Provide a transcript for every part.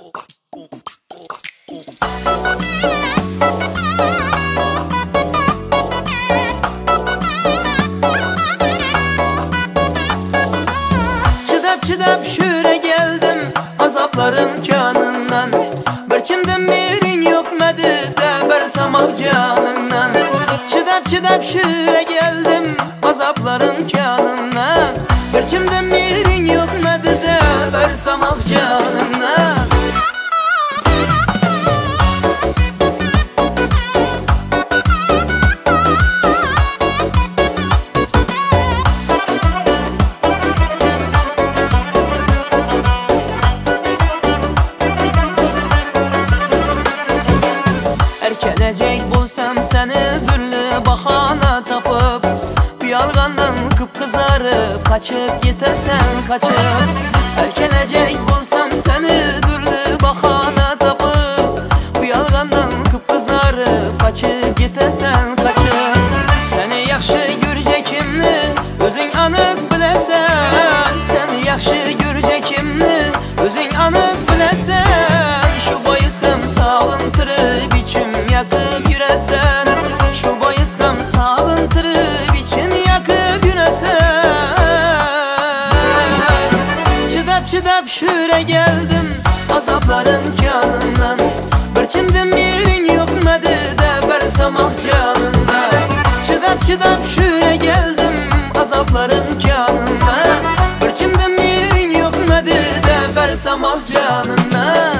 Çıdap şüre geldim azapların kanından. Bir kimden mirin yokmadı da bersamak canından. Çıdap şüre geldim azapların kanından. Bir kimden mirin yokmadı da bersamak canından. Erkelecek bulsam seni türlü bahana tapıp, bir yalgandan kıpkızarıp kaçıp gitesen kaçıp. Erkelecek bulsam seni türlü bahana tapıp, bir yalgandan kıpkızarıp kaçıp gitesen kaçıp. Seni yaxşı görecekimni özün anık bilesen. Seni yaxşı görecekimni özün anık bilesen. Şu boyuz hem sağıntırıp içim yakıp yüresen. Şu boyuz hem sağıntırıp içim yakıp yüresen. Çıdap şüre geldim azapların kanından. Bir kimden mirin yokmadı da bersamak canından. Çıdap şüre geldim azapların kanından. Bir kimden mirin yokmadı da bersamak canından.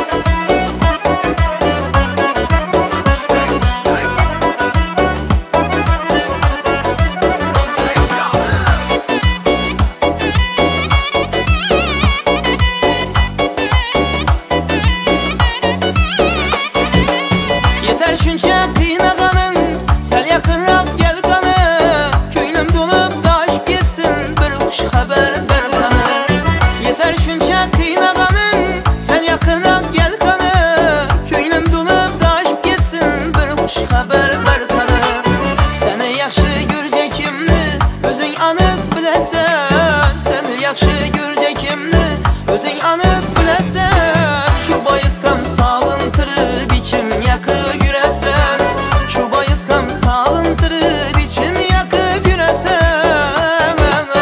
Şunca kıynağanın sel yakınrak gel kanı. Köynüm dolup daşıp gitsin bir hoş haber ver kanı. Yeter şunca kıynağanın sel yakınrak gel kanı. Köynüm dolup daşıp gitsin bir hoş haber ver kanı. Seni yaxşı görecekimni özün anık bilesen. Seni yaxşı görecekimni özün anık bilesen. Şu boyuz tam sağıntırıp içim yakıp yüresen. Şu boyuz tam sağıntırıp içim yakıp yüresen.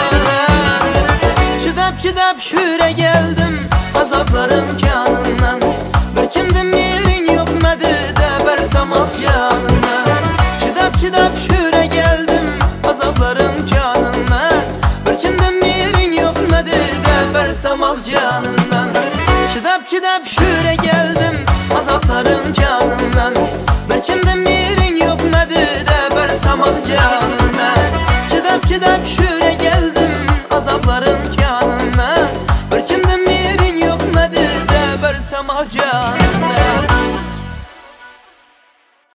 Çıdap şüre geldim azapların kanından. Bir kimden mirin yokmadı da bersamak canından. Çıdap şüre geldim azapların kanından. Bir kimden mirin yokmadı da bersamak canından. Çıdap şüre geldim azapların kanından. Bir kimden mirin yokmadı da bersamak canından. Çıdap şüre geldim azapların kanından. Bir kimden mirin yokmadı da bersamak canından.